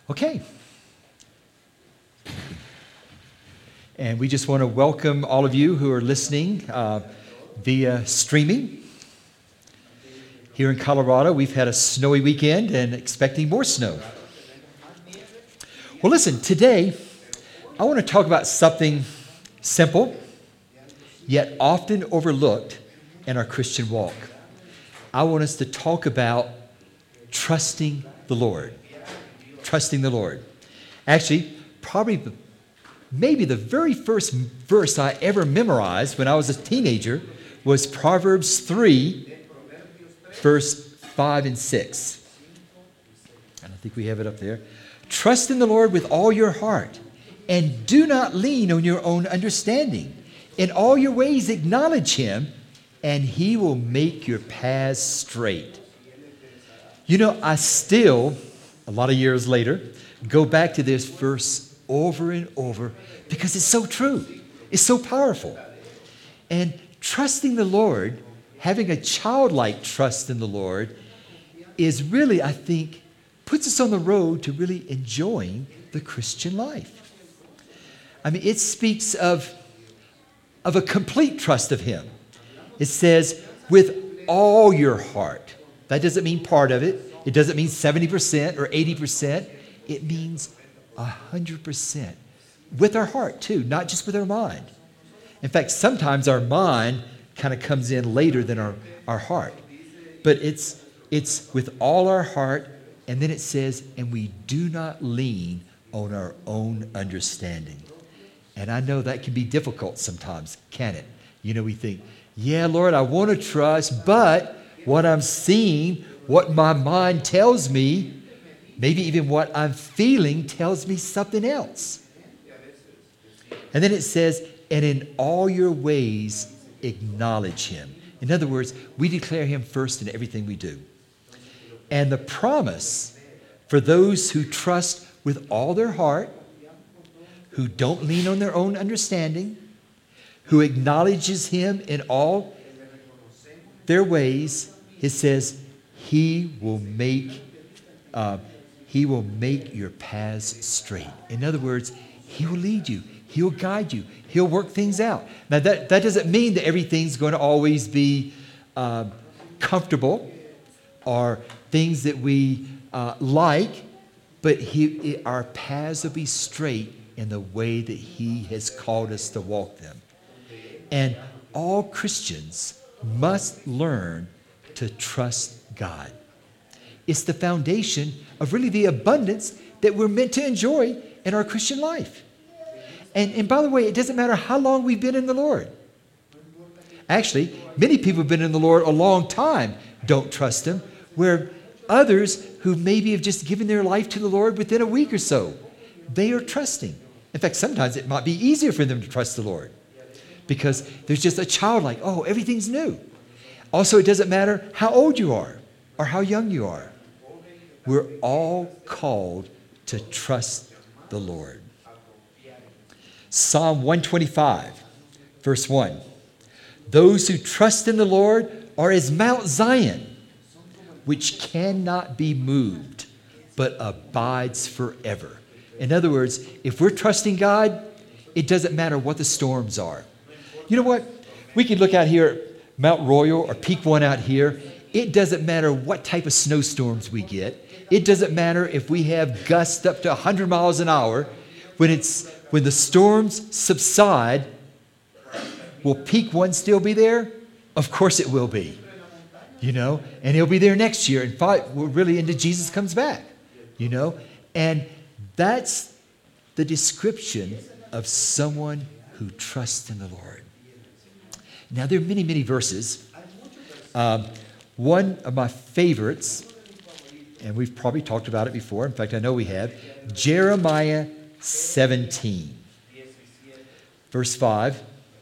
Okay. And we just want to welcome all of you who are listening via streaming. Here in Colorado, we've had a snowy weekend and expecting more snow. Well, listen, today I want to talk about something simple, yet often overlooked in our Christian walk. I want us to talk about trusting the Lord. Trusting the Lord. Actually, maybe the very first verse I ever memorized when I was a teenager was Proverbs 3, verse 5 and 6. I don't think we have it up there. Trust in the Lord with all your heart, and do not lean on your own understanding. In all your ways acknowledge Him, and He will make your paths straight. You know, I still, a lot of years later, go back to this verse over and over because it's so true. It's so powerful. And trusting the Lord, having a childlike trust in the Lord, is really, I think, puts us on the road to really enjoying the Christian life. I mean, it speaks of a complete trust of Him. It says, with all your heart. That doesn't mean part of it. It doesn't mean 70% or 80%. It means 100%. With our heart, too, not just with our mind. In fact, sometimes our mind kind of comes in later than our heart. But it's with all our heart, and then it says, and we do not lean on our own understanding. And I know that can be difficult sometimes, can it? You know, we think, yeah, Lord, I want to trust, but what I'm seeing, what my mind tells me, maybe even what I'm feeling tells me something else. And then it says, and in all your ways, acknowledge Him. In other words, we declare Him first in everything we do. And the promise for those who trust with all their heart, who don't lean on their own understanding, who acknowledges Him in all their ways, it says, He will make your paths straight. In other words, He will lead you. He'll guide you. He'll work things out. Now, that doesn't mean that everything's going to always be comfortable or things that we like, but our paths will be straight in the way that He has called us to walk them. And all Christians must learn to trust God. It's the foundation of really the abundance that we're meant to enjoy in our Christian life. And by the way, it doesn't matter how long we've been in the Lord. Actually, many people have been in the Lord a long time don't trust Him, where others who maybe have just given their life to the Lord within a week or so, they are trusting. In fact, sometimes it might be easier for them to trust the Lord because there's just a childlike, oh, everything's new. Also, it doesn't matter how old you are or how young you are. We're all called to trust the Lord. Psalm 125, verse 1. Those who trust in the Lord are as Mount Zion, which cannot be moved, but abides forever. In other words, if we're trusting God, it doesn't matter what the storms are. You know what? We can look out here at Mount Royal or Peak One out here. It doesn't matter what type of snowstorms we get. It doesn't matter if we have gusts up to 100 miles an hour. When the storms subside, will Peak One still be there? Of course it will be. You know, and it'll be there next year. In fact, we're really into Jesus comes back. You know, and that's the description of someone who trusts in the Lord. Now, there are many, many verses. One of my favorites, and we've probably talked about it before. In fact, I know we have. Jeremiah 17, verse 5.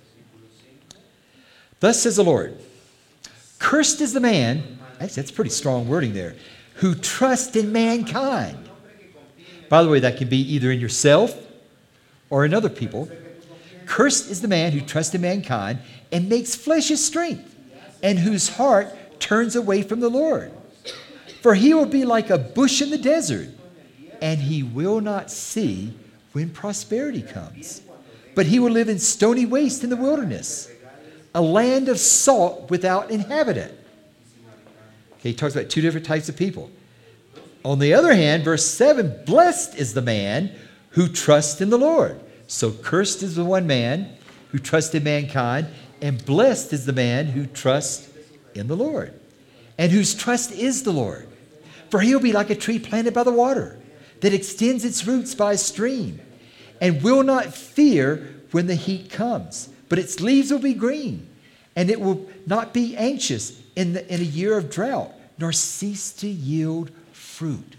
Thus says the Lord, cursed is the man, actually that's pretty strong wording there, who trusts in mankind. By the way, that can be either in yourself or in other people. Cursed is the man who trusts in mankind and makes flesh his strength, and whose heart turns away from the Lord. For he will be like a bush in the desert, and he will not see when prosperity comes. But he will live in stony waste in the wilderness, a land of salt without inhabitant. Okay, he talks about two different types of people. On the other hand, verse 7, blessed is the man who trusts in the Lord. So cursed is the one man who trusts in mankind, and blessed is the man who trusts in the Lord, and whose trust is the Lord. For he'll be like a tree planted by the water, that extends its roots by a stream, and will not fear when the heat comes, but its leaves will be green, and it will not be anxious in a year of drought, nor cease to yield fruit.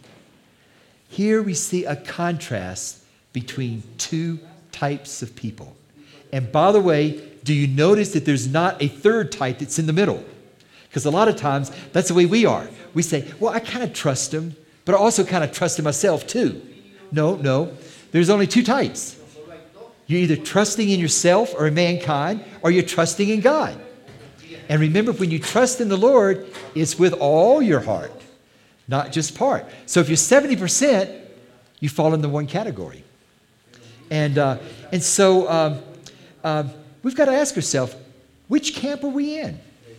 Here we see a contrast between two types of people. And by the way, do you notice that there's not a third type that's in the middle? Because a lot of times, that's the way we are. We say, well, I kind of trust him, but I also kind of trust in myself too. No. There's only two types. You're either trusting in yourself or in mankind, or you're trusting in God. And remember, when you trust in the Lord, it's with all your heart, not just part. So if you're 70%, you fall into one category. And so we've got to ask ourselves, which camp are we in?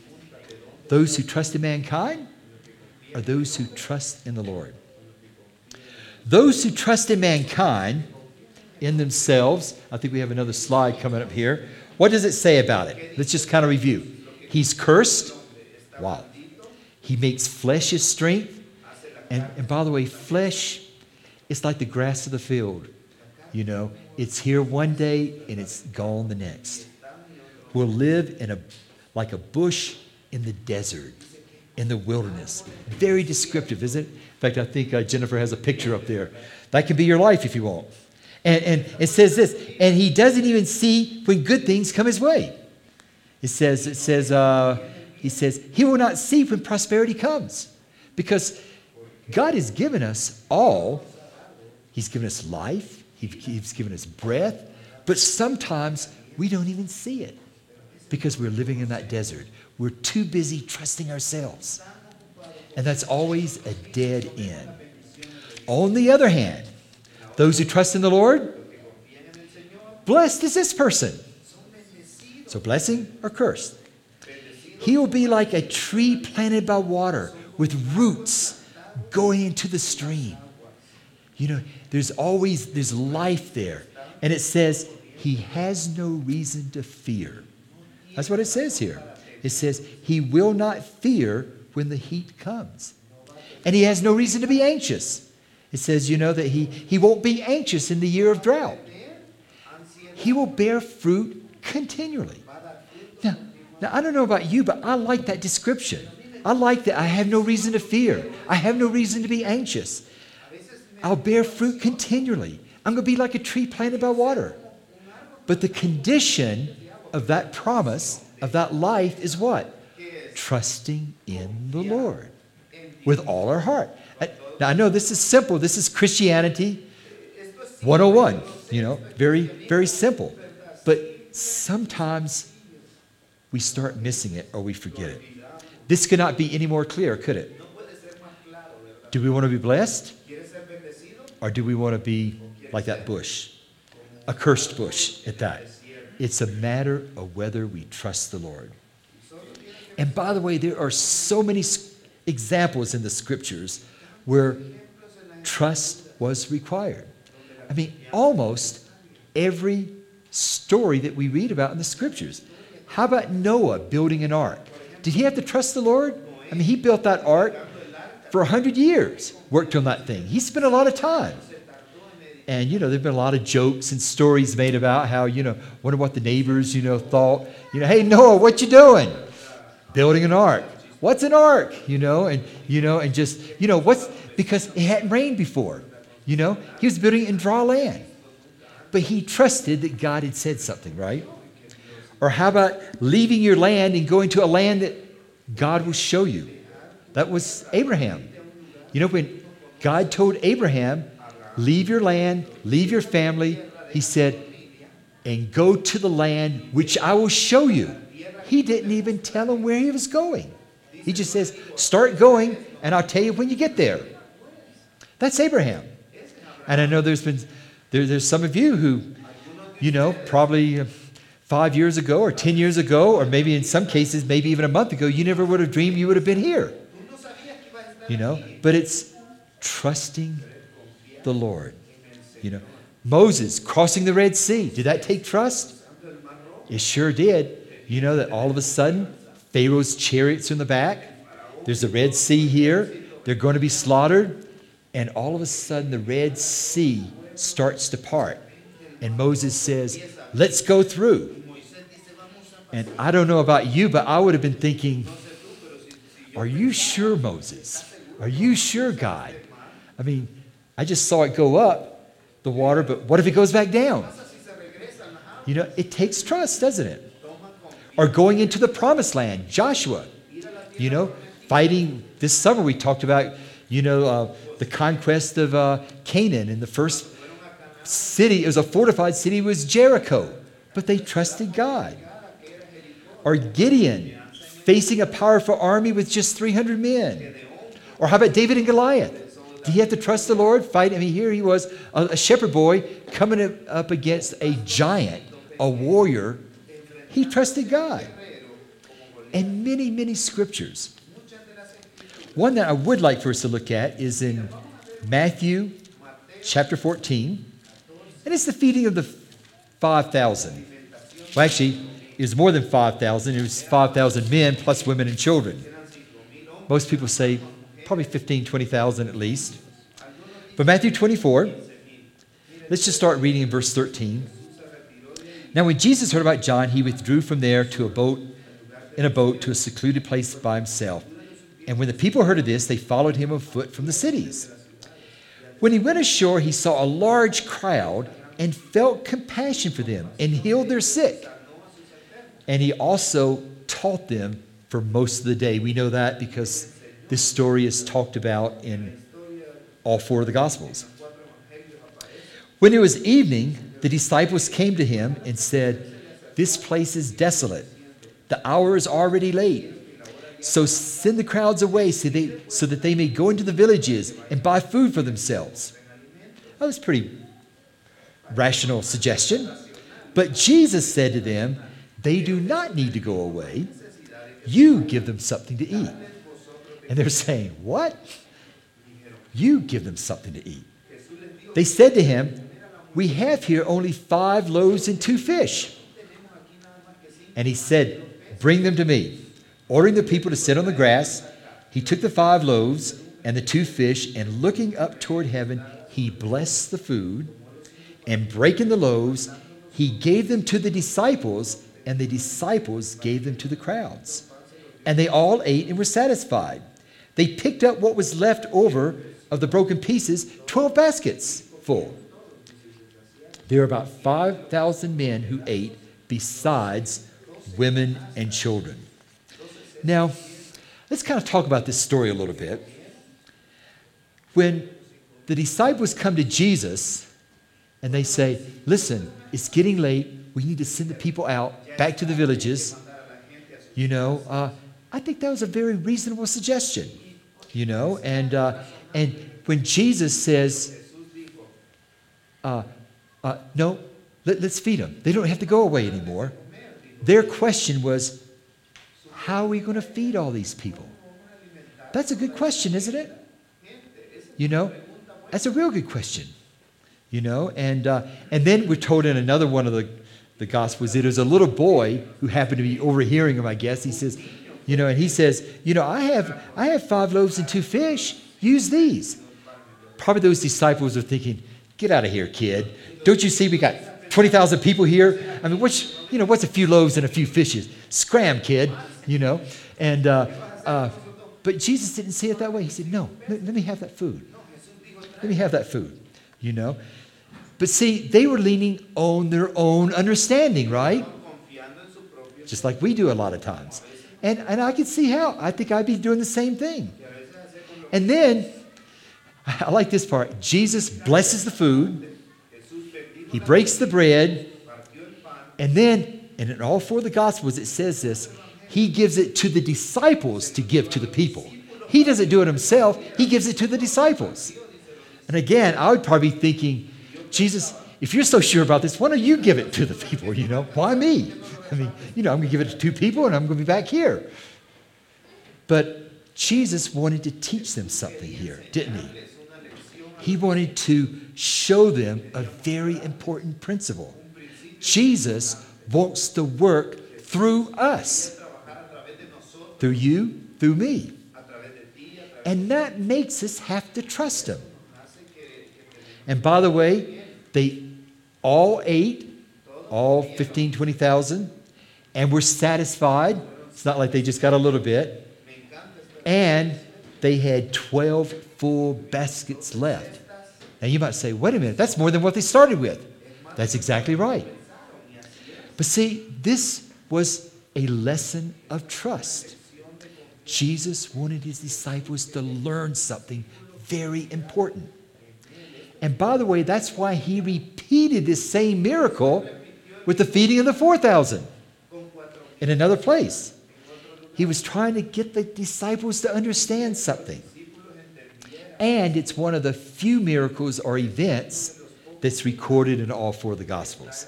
Those who trust in mankind, or those who trust in the Lord? Those who trust in mankind, in themselves, I think we have another slide coming up here. What does it say about it? Let's just kind of review. He's cursed. Wow. He makes flesh his strength. And by the way, flesh is like the grass of the field. You know, it's here one day and it's gone the next. We'll live like a bush in the desert, in the wilderness. Very descriptive, isn't it? In fact, I think Jennifer has a picture up there. That can be your life if you want. And it says this, and he doesn't even see when good things come his way. He says, he will not see when prosperity comes. Because God has given us all. He's given us life. He's given us breath. But sometimes we don't even see it because we're living in that desert. We're too busy trusting ourselves. And that's always a dead end. On the other hand, those who trust in the Lord, blessed is this person. So blessing or cursed? He will be like a tree planted by water with roots going into the stream. You know, there's life there. And it says, he has no reason to fear. That's what it says here. It says, he will not fear when the heat comes. And he has no reason to be anxious. It says, you know, that he won't be anxious in the year of drought. He will bear fruit continually. Now, I don't know about you, but I like that description. I like that I have no reason to fear. I have no reason to be anxious. I'll bear fruit continually. I'm going to be like a tree planted by water. But the condition of that promise, of that life is what? Trusting in the Lord with all our heart. Now, I know this is simple. This is Christianity 101, you know, very, very simple. But sometimes we start missing it or we forget it. This could not be any more clear, could it? Do we want to be blessed? Or do we want to be like that bush? A cursed bush at that. It's a matter of whether we trust the Lord. And by the way, there are so many examples in the scriptures where trust was required. I mean, almost every story that we read about in the scriptures. How about Noah building an ark? Did he have to trust the Lord? I mean, he built that ark for 100 years, worked on that thing. He spent a lot of time. And, you know, there have been a lot of jokes and stories made about how, you know, wonder what the neighbors, you know, thought. You know, hey, Noah, what you doing? Building an ark. What's an ark? And just, because it hadn't rained before. You know, he was building it in dry land. But he trusted that God had said something, right? Or how about leaving your land and going to a land that God will show you? That was Abraham. You know, when God told Abraham, leave your land, leave your family, he said, and go to the land which I will show you. He didn't even tell him where he was going. He just says, start going, and I'll tell you when you get there. That's Abraham. And I know there's some of you who, probably 5 years ago or 10 years ago, or maybe in some cases, maybe even a month ago, you never would have dreamed you would have been here. But it's trusting the Lord. Moses crossing the Red Sea. Did that take trust? It sure did. That all of a sudden, Pharaoh's chariots are in the back. There's the Red Sea here. They're going to be slaughtered. And all of a sudden, the Red Sea starts to part. And Moses says, let's go through. And I don't know about you, but I would have been thinking, are you sure, Moses? Are you sure, God? I mean, I just saw it go up, the water, but what if it goes back down? It takes trust, doesn't it? Or going into the promised land, Joshua, fighting this summer. We talked about, the conquest of Canaan, and the first city, it was a fortified city, was Jericho, but they trusted God. Or Gideon, facing a powerful army with just 300 men. Or how about David and Goliath? Did he have to trust the Lord? Fight? I mean, here he was, a shepherd boy coming up against a giant, a warrior. He trusted God. And many, many scriptures. One that I would like for us to look at is in Matthew chapter 14. And it's the feeding of the 5,000. Well, actually, it was more than 5,000. It was 5,000 men plus women and children. Most people say probably 15,000, 20,000 at least. But Matthew 24, let's just start reading in verse 13. Now when Jesus heard about John, he withdrew from there in a boat to a secluded place by himself. And when the people heard of this, they followed him on foot from the cities. When he went ashore, he saw a large crowd and felt compassion for them and healed their sick. And he also taught them for most of the day. We know that because this story is talked about in all four of the Gospels. When it was evening, the disciples came to him and said, "This place is desolate. The hour is already late. So send the crowds away so that they may go into the villages and buy food for themselves." That was a pretty rational suggestion. But Jesus said to them, "They do not need to go away. You give them something to eat." And they're saying, "What? You give them something to eat." They said to him, "We have here only 5 loaves and 2 fish." And he said, "Bring them to me." Ordering the people to sit on the grass, he took the 5 loaves and the 2 fish, and looking up toward heaven, he blessed the food, and breaking the loaves, he gave them to the disciples, and the disciples gave them to the crowds. And they all ate and were satisfied. They picked up what was left over of the broken pieces, 12 baskets full. There were about 5,000 men who ate, besides women and children. Now, let's kind of talk about this story a little bit. When the disciples come to Jesus and they say, "Listen, it's getting late. We need to send the people out back to the villages." I think that was a very reasonable suggestion. And when Jesus says, "No, let's feed them. They don't have to go away anymore." Their question was, how are we going to feed all these people? That's a good question, isn't it? That's a real good question. And then we're told in another one of the Gospels that there's a little boy who happened to be overhearing him, I guess. He says, and he says, I have 5 loaves and 2 fish. Use these. Probably those disciples are thinking, "Get out of here, kid. Don't you see we got 20,000 people here? I mean, what's a few loaves and a few fishes? Scram, kid." And but Jesus didn't say it that way. He said, "No, let me have that food. Let me have that food." But see, they were leaning on their own understanding, right? Just like we do a lot of times. And I can see how. I think I'd be doing the same thing. And then, I like this part. Jesus blesses the food. He breaks the bread. And then, and in all 4 of the Gospels, it says this, he gives it to the disciples to give to the people. He doesn't do it himself. He gives it to the disciples. And again, I would probably be thinking, Jesus, if you're so sure about this, why don't you give it to the people, Why me? I mean, I'm going to give it to 2 people and I'm going to be back here. But Jesus wanted to teach them something here, didn't he? He wanted to show them a very important principle. Jesus wants to work through us. Through you, through me. And that makes us have to trust him. And by the way, they all ate, all 15, 20,000, and were satisfied. It's not like they just got a little bit. And they had 12 full baskets left. Now you might say, wait a minute, that's more than what they started with. That's exactly right. But see, this was a lesson of trust. Jesus wanted his disciples to learn something very important. And by the way, that's why he repeated this same miracle with the feeding of the 4,000 in another place. He was trying to get the disciples to understand something. And it's one of the few miracles or events that's recorded in all 4 of the Gospels.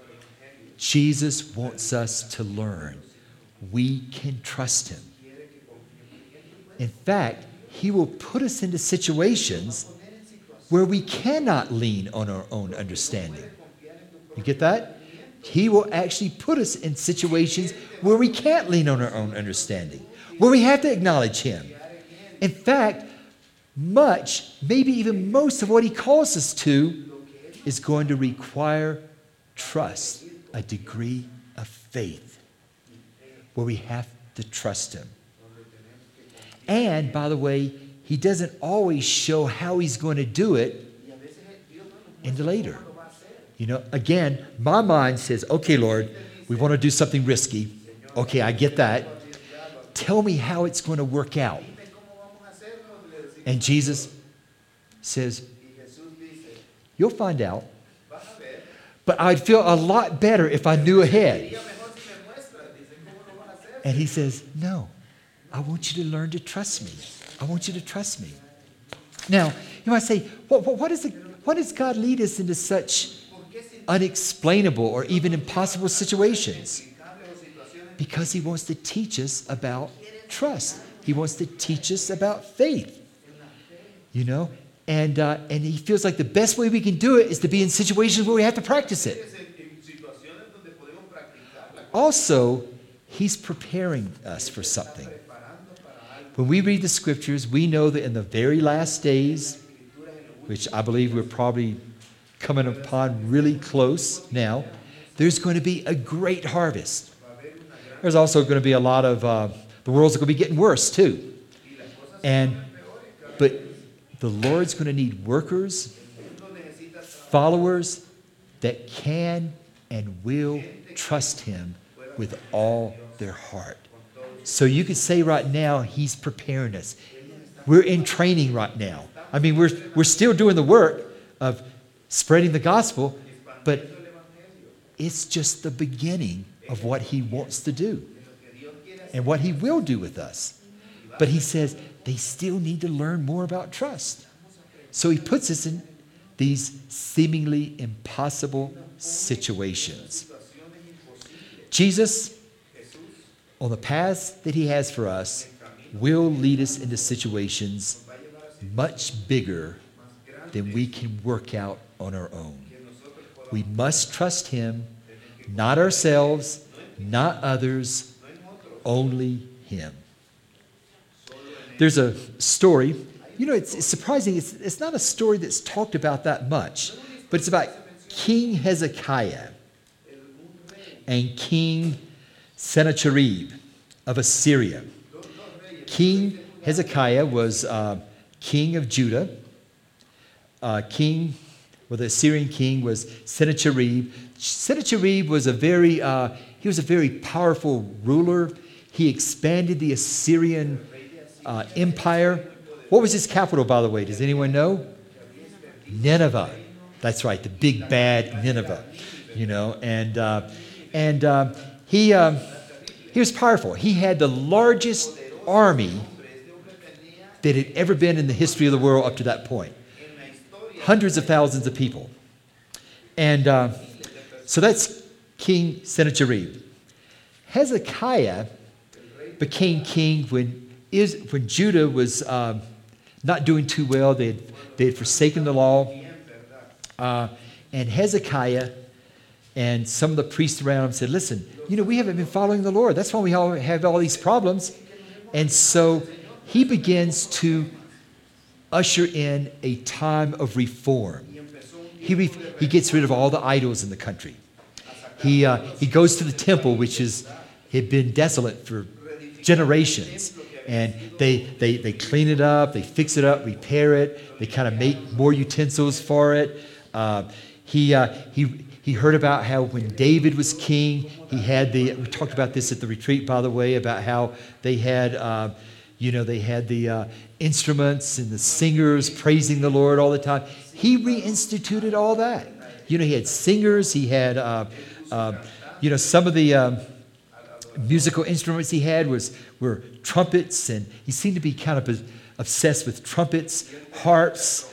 Jesus wants us to learn we can trust him. In fact, he will put us into situations where we cannot lean on our own understanding. You get that? He will actually put us in situations where we can't lean on our own understanding, where we have to acknowledge him. In fact, much, maybe even most of what he calls us to is going to require trust, a degree of faith, where we have to trust him. And, by the way, he doesn't always show how he's going to do it into later. Again, my mind says, okay, Lord, we want to do something risky. Okay, I get that. Tell me how it's going to work out. And Jesus says, you'll find out. But I'd feel a lot better if I knew ahead. And he says, no, I want you to learn to trust me. I want you to trust me. Now, you might say, why does God lead us into such unexplainable or even impossible situations? Because he wants to teach us about trust. He wants to teach us about faith. And he feels like the best way we can do it is to be in situations where we have to practice it. Also, he's preparing us for something. When we read the scriptures, we know that in the very last days, which I believe we're probably coming upon really close now, there's going to be a great harvest. There's also going to be a lot of, the world's going to be getting worse too. But the Lord's going to need workers, followers that can and will trust him with all their heart. So you could say right now, he's preparing us. We're in training right now. I mean, we're still doing the work of spreading the gospel, but it's just the beginning of what he wants to do and what he will do with us. But he says they still need to learn more about trust. So he puts us in these seemingly impossible situations. Jesus, on the path that he has for us, will lead us into situations much bigger than we can work out on our own. We must trust him, not ourselves, not others, only him. There's a story. It's surprising. It's not a story that's talked about that much, but it's about King Hezekiah and King Sennacherib of Assyria. King Hezekiah was king of Judah. The Assyrian king was Sennacherib. Sennacherib was a very powerful ruler. He expanded the Assyrian empire. What was his capital, by the way? Does anyone know? Nineveh. That's right, the big bad Nineveh. He was powerful. He had the largest army that had ever been in the history of the world up to that point. hundreds of thousands of people. And so that's King Sennacherib. Hezekiah became king when Judah was not doing too well. They had forsaken the law. And Hezekiah and some of the priests around him said, listen, we haven't been following the Lord. That's why we all have all these problems. And so he begins to usher in a time of reform. He gets rid of all the idols in the country. He goes to the temple, which had been desolate for generations. And they clean it up, they fix it up, repair it. They kind of make more utensils for it. He heard about how when David was king, we talked about this at the retreat, by the way, about how they had, they had the instruments and the singers praising the Lord all the time. He reinstituted all that. He had singers, he had, some of the musical instruments he had were trumpets, and he seemed to be kind of obsessed with trumpets, harps,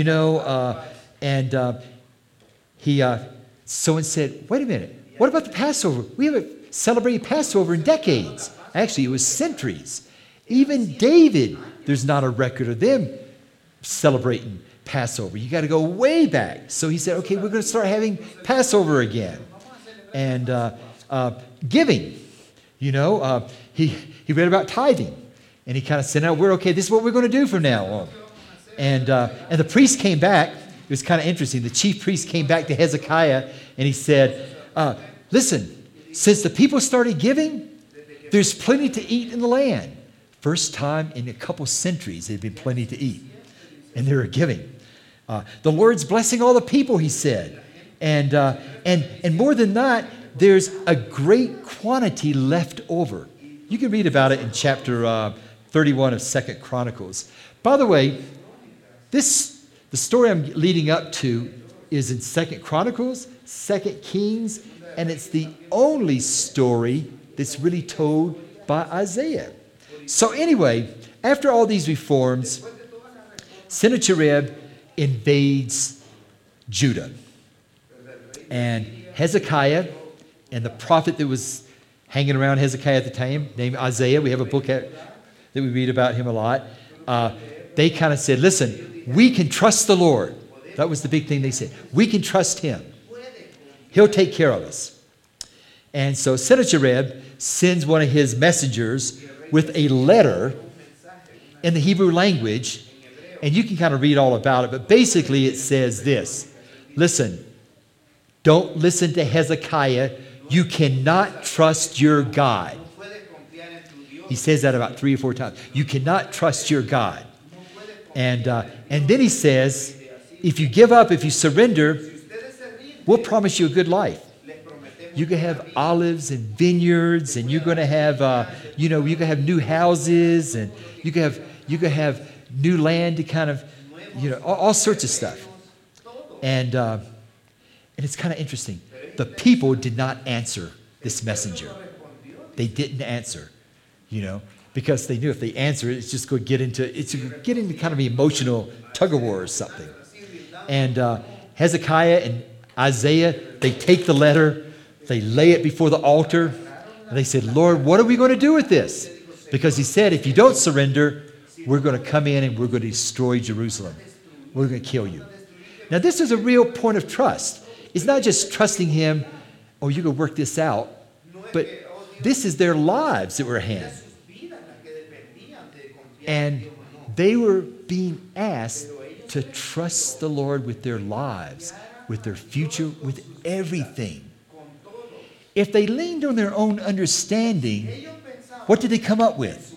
someone said, wait a minute, what about the Passover? We haven't celebrated Passover in decades. Actually, it was centuries. Even David, there's not a record of them celebrating Passover. You got to go way back. So he said, okay, we're going to start having Passover again. And giving, he read about tithing. And he kind of said, this is what we're going to do from now on. And the priest came back. It was kind of interesting. The chief priest came back to Hezekiah and he said, listen, since the people started giving, there's plenty to eat in the land. First time in a couple centuries there'd been plenty to eat. And they were giving. The Lord's blessing all the people, he said. And more than that, there's a great quantity left over. You can read about it in chapter 31 of 2 Chronicles. By the way, the story I'm leading up to is in 2 Chronicles, 2 Kings, and it's the only story that's really told by Isaiah. So anyway, after all these reforms, Sennacherib invades Judah. And Hezekiah and the prophet that was hanging around Hezekiah at the time, named Isaiah, we have a book that we read about him a lot, they kind of said, listen, we can trust the Lord. That was the big thing they said. We can trust him. He'll take care of us. And so Sennacherib sends one of his messengers with a letter in the Hebrew language, and you can kind of read all about it, but basically it says this: listen, don't listen to Hezekiah. You cannot trust your God. He says that about 3 or 4 times. You cannot trust your God. And then he says, if you give up, if you surrender, we'll promise you a good life. You can have olives and vineyards, and you're going to have, you can have new houses, and you can have new land to kind of, all sorts of stuff. And it's kind of interesting. The people did not answer this messenger. They didn't answer, because they knew if they answer it, it's just going to get into kind of an emotional tug of war or something. And Hezekiah and Isaiah, they take the letter, they lay it before the altar, and they said, Lord, what are we going to do with this? Because he said, if you don't surrender, we're going to come in and we're going to destroy Jerusalem. We're going to kill you. Now, this is a real point of trust. It's not just trusting him, oh, you can work this out, but this is their lives that were at hand. And they were being asked to trust the Lord with their lives, with their future, with everything. If they leaned on their own understanding, what did they come up with?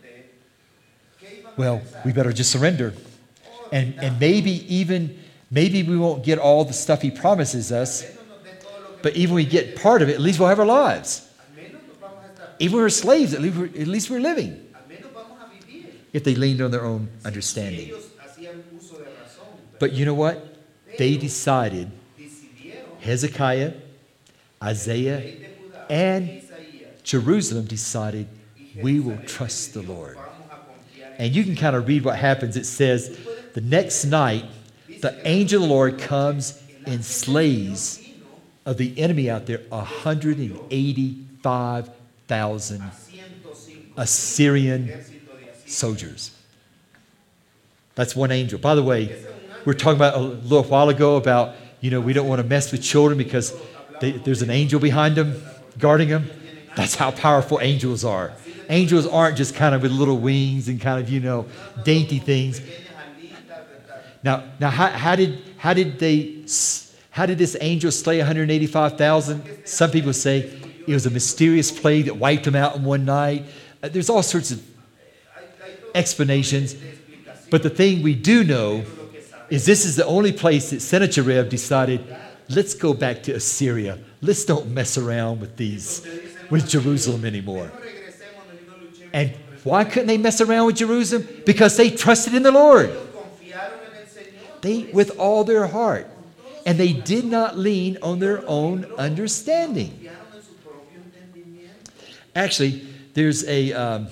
Well, we better just surrender. And maybe we won't get all the stuff he promises us, but even we get part of it, at least we'll have our lives. Even we're slaves, at least we're living. If they leaned on their own understanding. But you know what? They decided, Hezekiah, Isaiah, and Jerusalem decided, we will trust the Lord. And you can kind of read what happens. It says, the next night, The angel of the Lord comes and slays of the enemy out there 185,000 Assyrian soldiers. That's one angel. By the way, we were talking about a little while ago about, we don't want to mess with children because there's an angel behind them, guarding them. That's how powerful angels are. Angels aren't just kind of with little wings and kind of, dainty things. Now, how did this angel slay 185,000? Some people say it was a mysterious plague that wiped them out in one night. There's all sorts of explanations. But the thing we do know is this is the only place that Sennacherib decided, let's go back to Assyria. Let's don't mess around with Jerusalem anymore. And why couldn't they mess around with Jerusalem? Because they trusted in the Lord. With all their heart. And they did not lean on their own understanding. Actually, there's a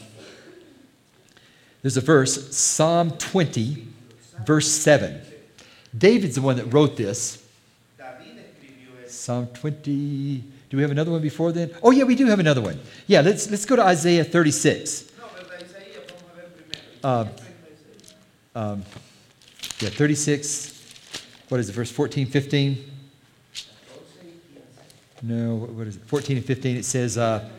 verse, Psalm 20, verse 7. David's the one that wrote this. Psalm 20. Do we have another one before then? Oh, yeah, we do have another one. Yeah, let's go to Isaiah 36. 36. What is it, verse 14, 15? No, what is it? 14 and 15, it says,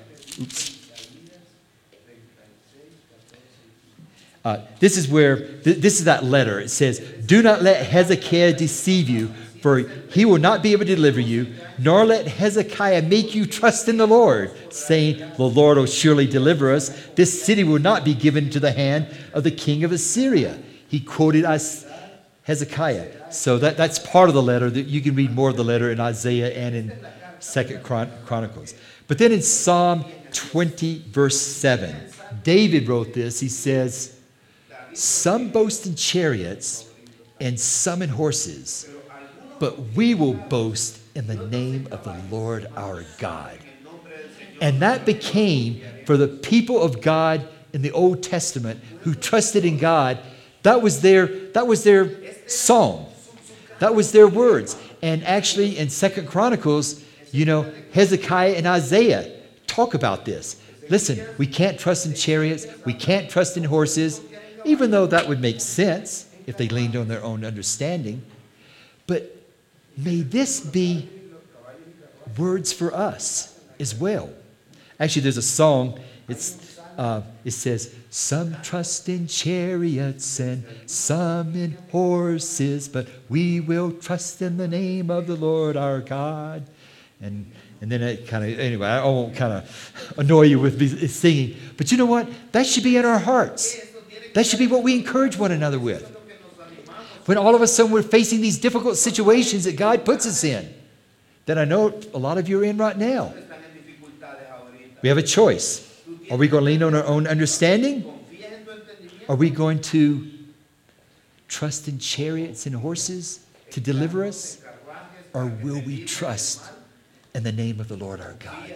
this is that letter. It says, do not let Hezekiah deceive you, for he will not be able to deliver you, nor let Hezekiah make you trust in the Lord, saying, the Lord will surely deliver us. This city will not be given to the hand of the king of Assyria. He quoted us, Hezekiah. So that's part of the letter. That you can read more of the letter in Isaiah and in 2 Chronicles. But then in Psalm 20, verse 7, David wrote this. He says, some boast in chariots and some in horses, but we will boast in the name of the Lord our God. And that became, for the people of God in the Old Testament who trusted in God, that was their song. That was their words. And actually in 2 Chronicles, Hezekiah and Isaiah talk about this. Listen, we can't trust in chariots. We can't trust in horses, even though that would make sense if they leaned on their own understanding. But may this be words for us as well. Actually, there's a song. It says, some trust in chariots and some in horses, but we will trust in the name of the Lord our God. And then it anyway, I won't kind of annoy you with singing. But you know what? That should be in our hearts. That should be what we encourage one another with. When all of a sudden we're facing these difficult situations that God puts us in, that I know a lot of you are in right now. We have a choice. Are we going to lean on our own understanding? Are we going to trust in chariots and horses to deliver us? Or will we trust in the name of the Lord our God?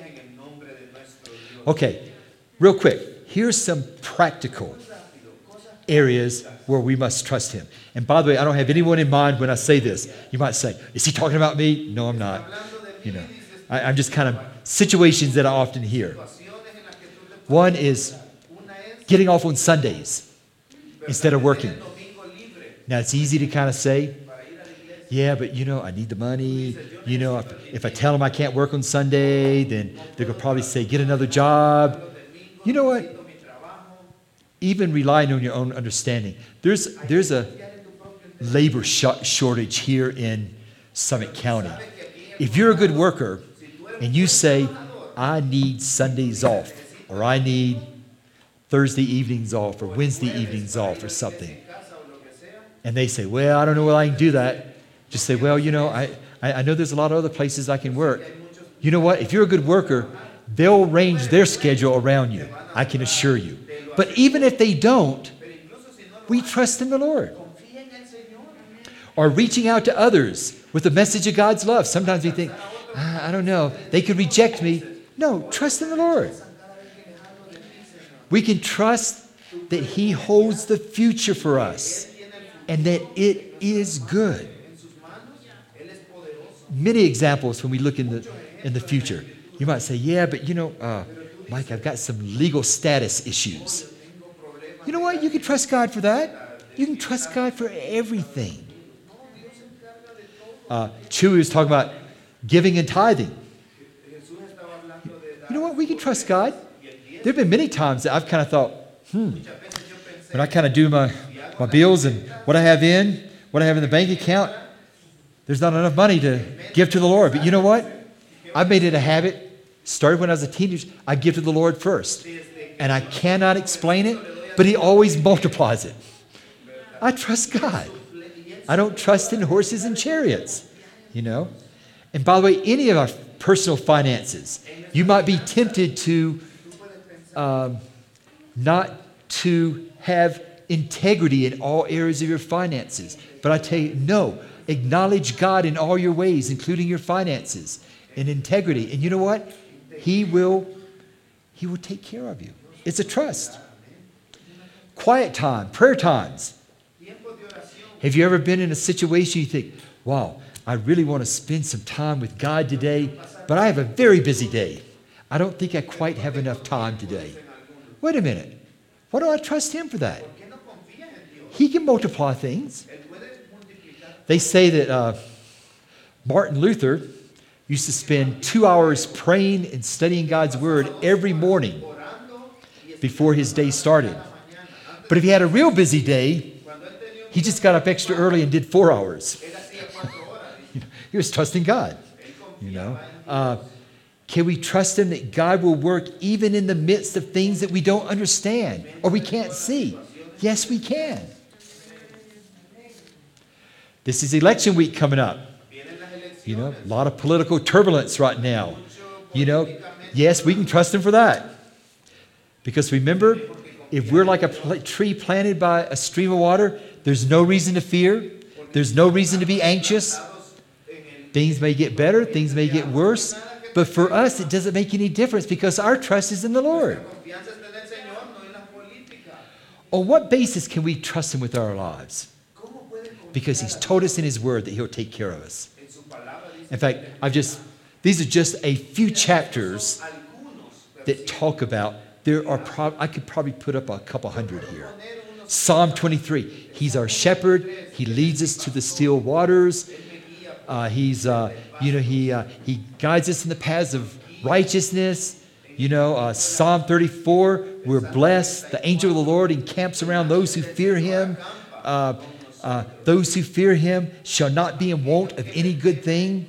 Okay, real quick. Here's some practical areas where we must trust him. And by the way, I don't have anyone in mind when I say this. You might say, is he talking about me? No, I'm not. I'm just kind of situations that I often hear. One is getting off on Sundays instead of working. Now, it's easy to kind of say, yeah, but I need the money. If I tell them I can't work on Sunday, then they're going to probably say, get another job. You know what? Even relying on your own understanding. There's a labor shortage here in Summit County. If you're a good worker and you say, I need Sundays off, or I need Thursday evenings off, or Wednesday evenings off, or something, and they say, well, I don't know whether I can do that, just say, well, I know there's a lot of other places I can work. You know what? If you're a good worker, they'll arrange their schedule around you. I can assure you. But even if they don't, we trust in the Lord. Or reaching out to others with the message of God's love. Sometimes we think, I don't know, they could reject me. No, trust in the Lord. We can trust that he holds the future for us. and that it is good. Many examples when we look in the future. You might say, yeah, but Mike, I've got some legal status issues. You know what? You can trust God for that. You can trust God for everything. Chewy was talking about giving and tithing. You know what? We can trust God. There have been many times that I've kind of thought, when I kind of do my bills and what I have in the bank account, there's not enough money to give to the Lord. But you know what? I've made it a habit. Started when I was a teenager. I give to the Lord first. And I cannot explain it, but He always multiplies it. I trust God. I don't trust in horses and chariots, And by the way, any of our personal finances, you might be tempted to not to have integrity in all areas of your finances. But I tell you, no. Acknowledge God in all your ways, including your finances and integrity. And you know what? He will take care of you. It's a trust. Quiet time, prayer times. Have you ever been in a situation you think, wow, I really want to spend some time with God today, but I have a very busy day. I don't think I quite have enough time today. Wait a minute. Why do I trust Him for that? He can multiply things. They say that Martin Luther used to spend 2 hours praying and studying God's Word every morning before his day started. But if he had a real busy day, he just got up extra early and did 4 hours. He was trusting God. Can we trust Him that God will work even in the midst of things that we don't understand or we can't see? Yes, we can. This is election week coming up. A lot of political turbulence right now. Yes, we can trust Him for that. Because remember, if we're like a tree planted by a stream of water, there's no reason to fear. There's no reason to be anxious. Things may get better. Things may get worse. But for us, it doesn't make any difference because our trust is in the Lord. On what basis can we trust Him with our lives? Because He's told us in His Word that He'll take care of us. In fact, these are just a few chapters that talk about, I could probably put up a couple hundred here. Psalm 23, He's our shepherd. He leads us to the still waters. He guides us in the paths of righteousness. Psalm 34, we're blessed. The angel of the Lord encamps around those who fear Him. Those who fear Him shall not be in want of any good thing.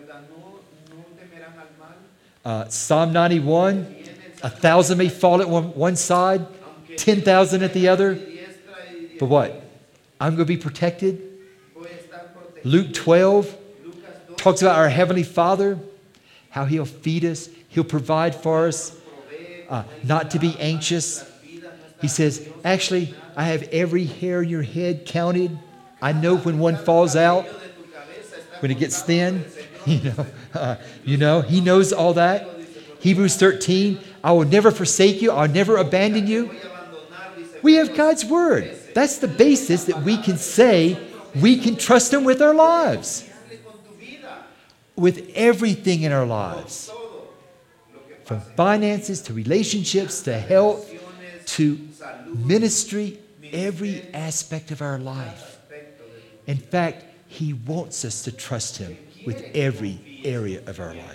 Psalm 91, 1,000 may fall at one side, 10,000 at the other. But what? I'm going to be protected. Luke 12 talks about our Heavenly Father, how He'll feed us, He'll provide for us, not to be anxious. He says, actually, I have every hair in your head counted. I know when one falls out, when it gets thin. He knows all that. Hebrews 13, I will never forsake you. I'll never abandon you. We have God's Word. That's the basis that we can say we can trust Him with our lives. With everything in our lives. From finances to relationships to health to ministry, every aspect of our life. In fact, He wants us to trust Him with every area of our life.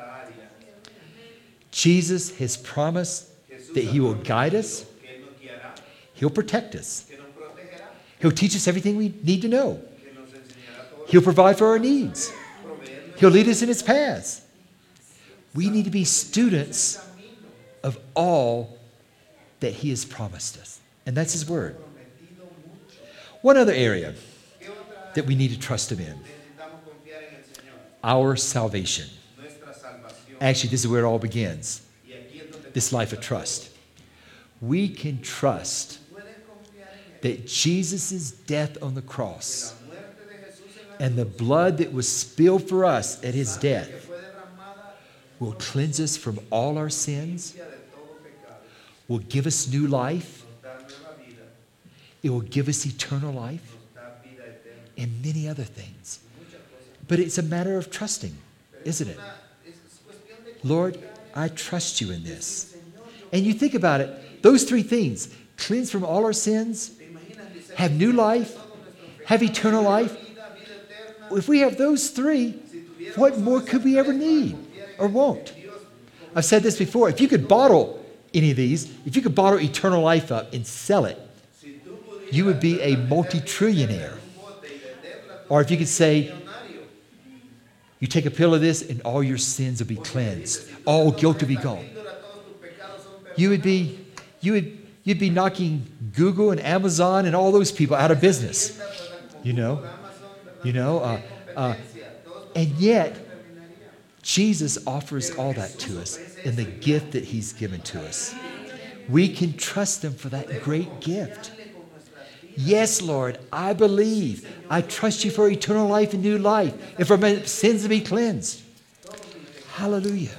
Jesus has promised that He will guide us. He'll protect us. He'll teach us everything we need to know. He'll provide for our needs. He'll lead us in His paths. We need to be students of all that He has promised us. And that's His Word. One other area that we need to trust Him in. Our salvation. Actually, this is where it all begins. This life of trust. We can trust that Jesus' death on the cross and the blood that was spilled for us at His death will cleanse us from all our sins, will give us new life, it will give us eternal life, and many other things. But it's a matter of trusting, isn't it? Lord, I trust you in this. And you think about it, those three things, cleanse from all our sins, have new life, have eternal life. If we have those three, what more could we ever need or want? I've said this before. If you could bottle any of these, if you could bottle eternal life up and sell it, you would be a multi-trillionaire. Or if you could say, you take a pill of this and all your sins will be cleansed. All guilt will be gone. You'd be knocking Google and Amazon and all those people out of business. And yet, Jesus offers all that to us in the gift that he's given to us. We can trust him for that great gift. Yes, Lord, I believe. I trust you for eternal life and new life and for my sins to be cleansed. Hallelujah.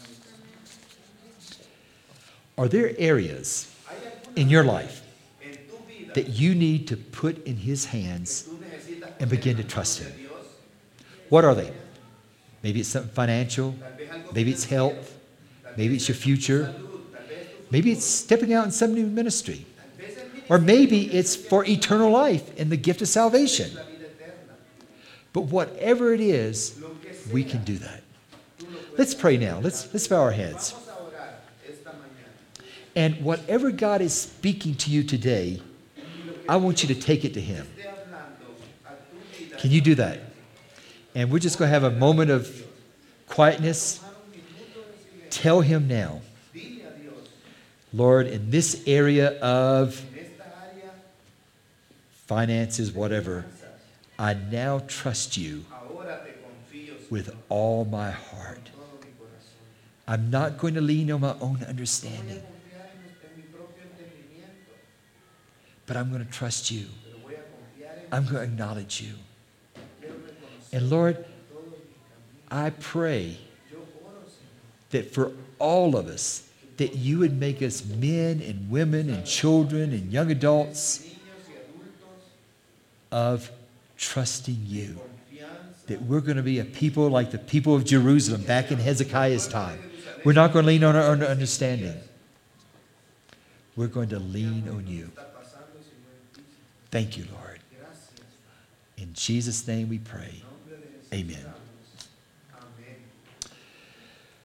Are there areas in your life that you need to put in his hands and begin to trust him? What are they? Maybe it's something financial. Maybe it's health. Maybe it's your future. Maybe it's stepping out in some new ministry. Or maybe it's for eternal life and the gift of salvation. But whatever it is, we can do that. Let's pray now. Let's bow our heads. And whatever God is speaking to you today, I want you to take it to him. Can you do that? And we're just going to have a moment of quietness. Tell him now, Lord, in this area of finances, whatever, I now trust you with all my heart. I'm not going to lean on my own understanding, but I'm going to trust you. I'm going to acknowledge you. And Lord, I pray that for all of us, that you would make us men and women and children and young adults of trusting you. That we're going to be a people like the people of Jerusalem back in Hezekiah's time. We're not going to lean on our own understanding. We're going to lean on you. Thank you, Lord. In Jesus' name we pray. Amen.